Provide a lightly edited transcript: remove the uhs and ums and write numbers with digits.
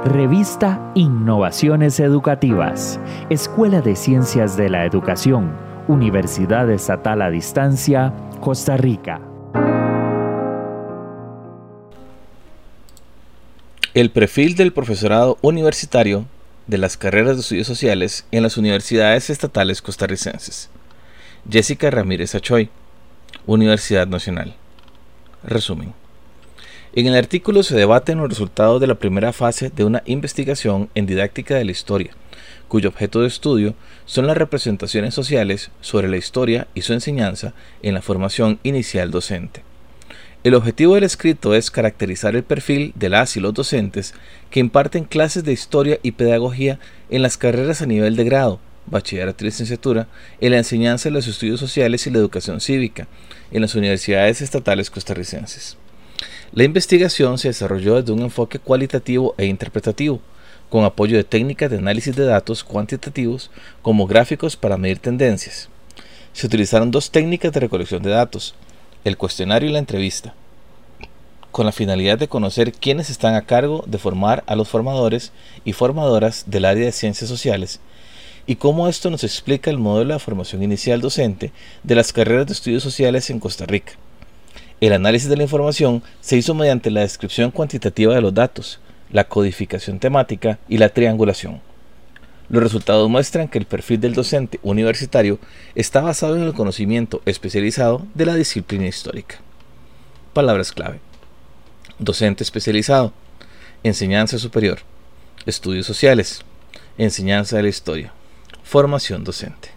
Revista Innovaciones Educativas, Escuela de Ciencias de la Educación, Universidad Estatal a Distancia, Costa Rica. El perfil del profesorado universitario de las carreras de estudios sociales en las universidades estatales costarricenses. Jessica Ramírez Achoy, Universidad Nacional. Resumen. En el artículo se debaten los resultados de la primera fase de una investigación en didáctica de la historia, cuyo objeto de estudio son las representaciones sociales sobre la historia y su enseñanza en la formación inicial docente. El objetivo del escrito es caracterizar el perfil de las y los docentes que imparten clases de historia y pedagogía en las carreras a nivel de grado, bachillerato y licenciatura, en la enseñanza de los estudios sociales y la educación cívica, en las universidades estatales costarricenses. La investigación se desarrolló desde un enfoque cualitativo e interpretativo, con apoyo de técnicas de análisis de datos cuantitativos como gráficos para medir tendencias. Se utilizaron dos técnicas de recolección de datos, el cuestionario y la entrevista, con la finalidad de conocer quiénes están a cargo de formar a los formadores y formadoras del área de ciencias sociales y cómo esto nos explica el modelo de formación inicial docente de las carreras de estudios sociales en Costa Rica. El análisis de la información se hizo mediante la descripción cuantitativa de los datos, la codificación temática y la triangulación. Los resultados muestran que el perfil del docente universitario está basado en el conocimiento especializado de la disciplina histórica. Palabras clave: docente especializado, enseñanza superior, estudios sociales, enseñanza de la historia, formación docente.